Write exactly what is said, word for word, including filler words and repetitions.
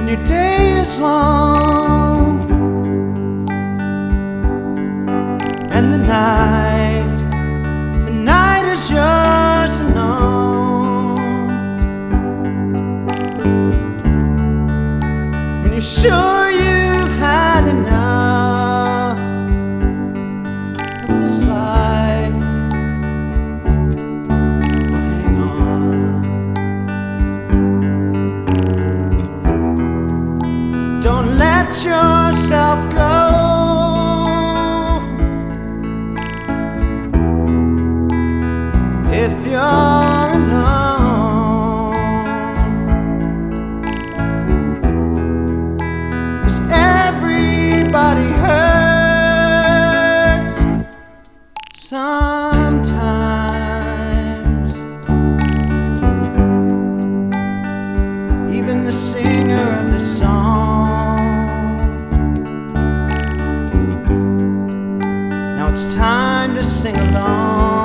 and your day is long, and the night, the night is yours alone. When you're sure you've had enough of this life, well, hang on. Don't let yourself go. If you're alone, 'cause everybody hurts sometimes. Even the singer of the song. Now it's time to sing along.